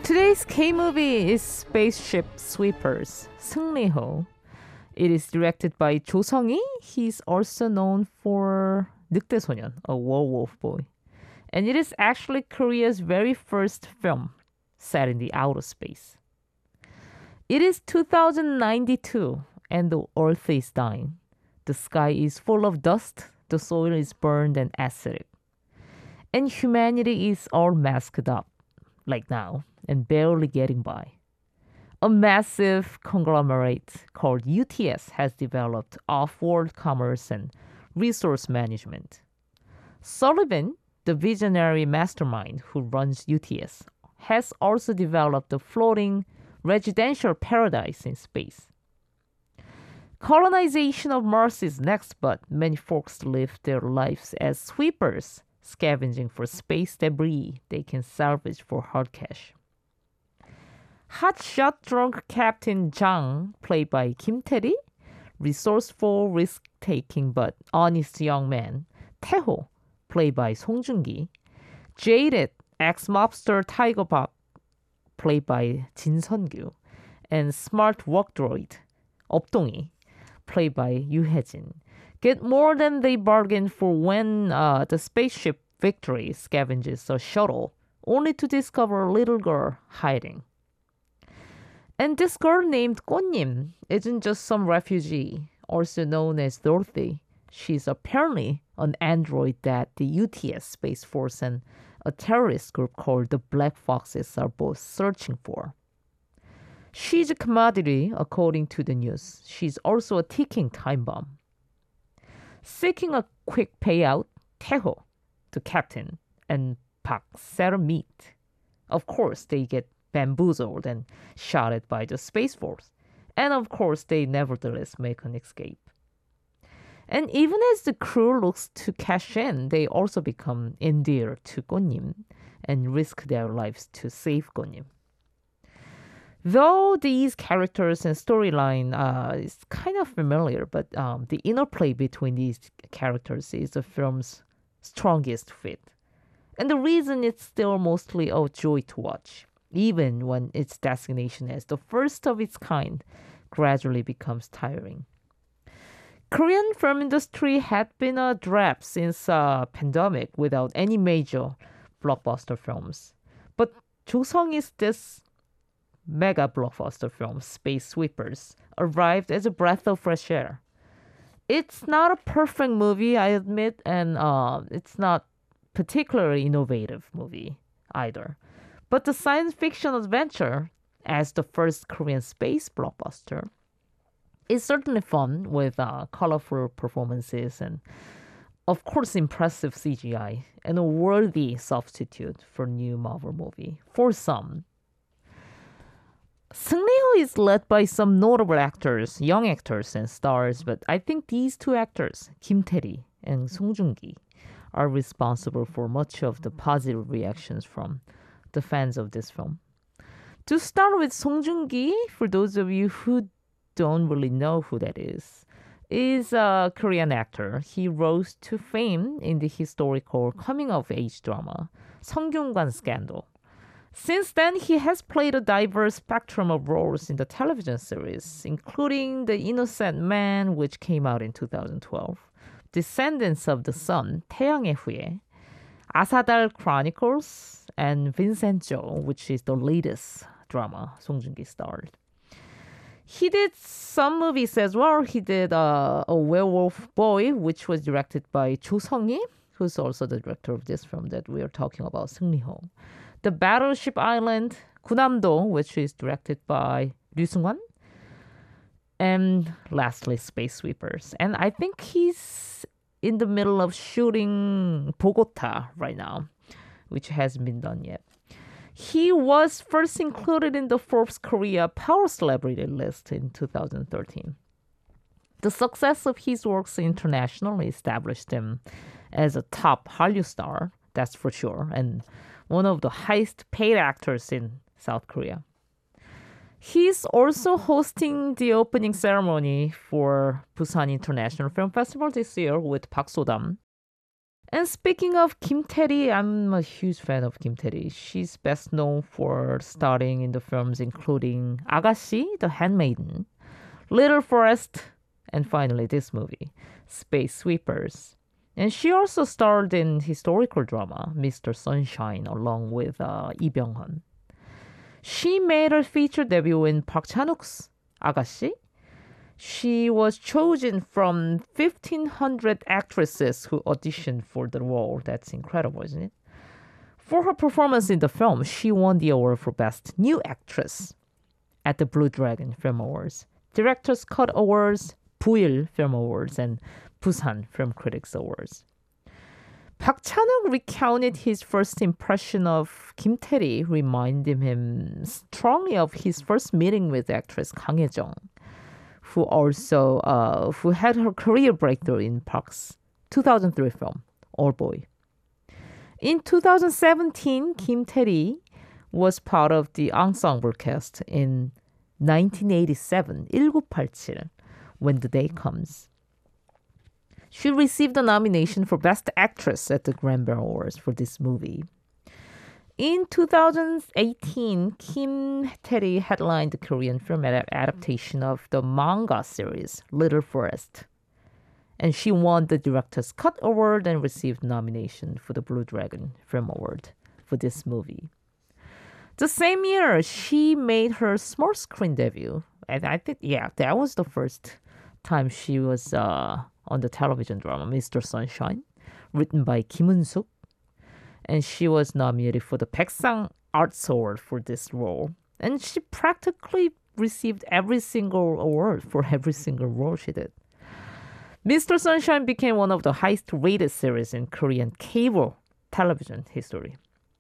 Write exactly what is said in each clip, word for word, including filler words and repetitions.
Today's K-movie is Spaceship Sweepers, 승리호. It is directed by Jo Sung-hee. He's also known for 늑대소년, a werewolf boy. And it is actually Korea's very first film set in the outer space. It is two thousand ninety-two and the earth is dying. The sky is full of dust, the soil is burned and acidic. And humanity is all masked up, like now, and barely getting by. A massive conglomerate called U T S has developed off-world commerce and resource management. Sullivan, the visionary mastermind who runs U T S, has also developed a floating residential paradise in space. Colonization of Mars is next, but many folks live their lives as sweepers, scavenging for space debris they can salvage for hard cash. Hotshot drunk Captain Jang, played by Kim Tae-ri, resourceful, risk-taking but honest young man, Tae-ho, played by Song Joong-ki, jaded ex-mobster Tiger Park, played by Jin Sun-gyu, and smart work droid, Up-dong-hee, played by Yoo Hae-jin, get more than they bargained for when uh, the spaceship Victory scavenges a shuttle, only to discover a little girl hiding. And this girl named Gonnim isn't just some refugee, also known as Dorothy. She's apparently an android that the U T S Space Force and a terrorist group called the Black Foxes are both searching for. She's a commodity, according to the news. She's also a ticking time bomb. Seeking a quick payout, Tae-ho, the captain, and Park set a meet. Of course, they get bamboozled and shot at by the Space Force. And of course, they nevertheless make an escape. And even as the crew looks to cash in, they also become endeared to Gonnim and risk their lives to save Gonnim. Though these characters and storyline uh, is kind of familiar, but um, the interplay between these characters is the film's strongest fit. And the reason it's still mostly a joy to watch, even when its designation as the first of its kind gradually becomes tiring. Korean film industry had been a drab since uh, pandemic without any major blockbuster films. But Jo Sung-hee's this mega blockbuster film, Space Sweepers, arrived as a breath of fresh air. It's not a perfect movie, I admit, and uh, it's not particularly innovative movie either. But the science fiction adventure, as the first Korean space blockbuster, is certainly fun with uh, colorful performances and, of course, impressive C G I and a worthy substitute for new Marvel movie for some. 승리호 is led by some notable actors, young actors and stars, but I think these two actors, Kim Tae-ri and Song Joong-ki, are responsible for much of the positive reactions from the fans of this film. To start with, Song Joong-ki, for those of you who don't really know who that is, is a Korean actor. He rose to fame in the historical coming-of-age drama 성균관 Scandal. Since then, he has played a diverse spectrum of roles in the television series, including The Innocent Man, which came out in two thousand twelve, Descendants of the Sun, 태양의 후예, 아사달 Chronicles, and Vincenzo, which is the latest drama Song Joong-ki starred. He did some movies as well. He did uh, A Werewolf Boy, which was directed by Jo Sung-hee, who's also the director of this film that we are talking about, 승리호. The Battleship Island, 군함도, which is directed by Ryu Seung-hwan. And lastly, Space Sweepers. And I think he's in the middle of shooting Bogota right now, which hasn't been done yet. He was first included in the Forbes Korea Power Celebrity list in two thousand thirteen. The success of his works internationally established him as a top Hallyu star, that's for sure, and one of the highest paid actors in South Korea. He's also hosting the opening ceremony for Busan International Film Festival this year with Park So-dam. And speaking of Kim Tae-ri, I'm a huge fan of Kim Tae-ri. She's best known for starring in the films including Agashi, The Handmaiden, Little Forest, and finally this movie, Space Sweepers. And she also starred in historical drama Mister Sunshine along with uh, Lee Byung-hun. She made her feature debut in Park Chan-wook's Agashi. She was chosen from fifteen hundred actresses who auditioned for the role. That's incredible, isn't it? For her performance in the film, she won the award for Best New Actress at the Blue Dragon Film Awards, Director's Cut Awards, Buil Film Awards, and Busan Film Critics Awards. Park Chan-wook recounted his first impression of Kim Tae-ri, reminding him strongly of his first meeting with actress Kang Hye-jung, who also uh, who had her career breakthrough in Park's two thousand three film Old Boy. In two thousand seventeen, Kim Tae-ri was part of the ensemble cast in nineteen eighty-seven, 천구백팔십칠, When the Day Comes. She received a nomination for Best Actress at the Grand Awards for this movie. In two thousand eighteen, Kim Tae-ri headlined the Korean film ad- adaptation of the manga series Little Forest. And she won the Director's Cut Award and received nomination for the Blue Dragon Film Award for this movie. The same year, she made her small screen debut. And I think, yeah, that was the first time she was uh, on the television drama Mister Sunshine, written by Kim Eun-suk. And she was nominated for the Baeksang Arts Award for this role. And she practically received every single award for every single role she did. Mister Sunshine became one of the highest rated series in Korean cable television history.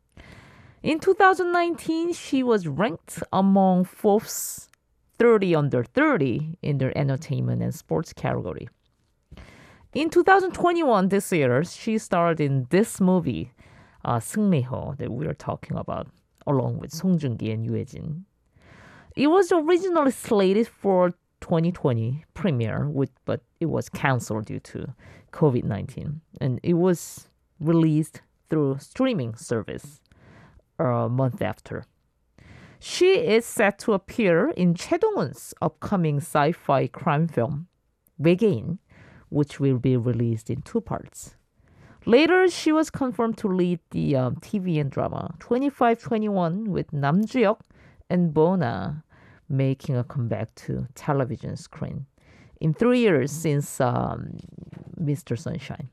In two thousand nineteen, she was ranked among Forbes thirty under thirty in their entertainment and sports category. In two thousand twenty-one, this year, she starred in this movie, uh, 승리호, that we are talking about, along with Song Joong-ki and Yoo Hae-jin. It was originally slated for twenty twenty premiere, with, but it was canceled due to covid nineteen. And it was released through streaming service a month after. She is set to appear in Choi Dong-un's upcoming sci-fi crime film, 외계인, which will be released in two parts. Later, she was confirmed to lead the um, T V and drama twenty-five twenty-one with Nam Joo-hyuk and Bona making a comeback to television screen in three years since um, Mister Sunshine.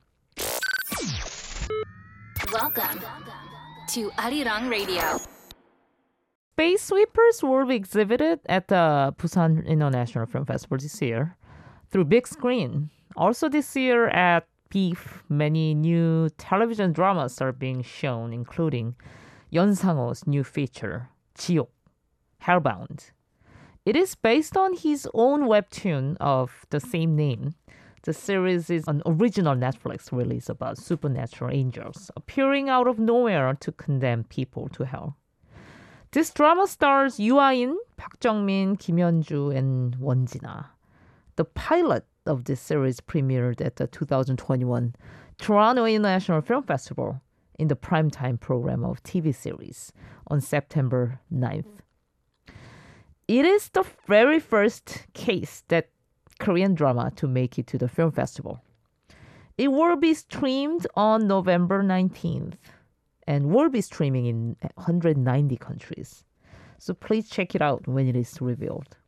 Welcome to Arirang Radio. Space Sweepers will be exhibited at the Busan International Film Festival this year through big screen. Also this year at B E F, many new television dramas are being shown, including Yeon Sang-ho's new feature, 지옥, Hellbound. It is based on his own webtoon of the same name. The series is an original Netflix release about supernatural angels appearing out of nowhere to condemn people to hell. This drama stars Yoo Ah-in, Park Jung-min, Kim Hyun-joo, and Won Jin-ah. The pilot of this series premiered at the two thousand twenty-one Toronto International Film Festival in the primetime program of T V series on September ninth. It is the very first case that Korean drama to make it to the film festival. It will be streamed on November nineteenth and will be streaming in one hundred ninety countries. So please check it out when it is revealed.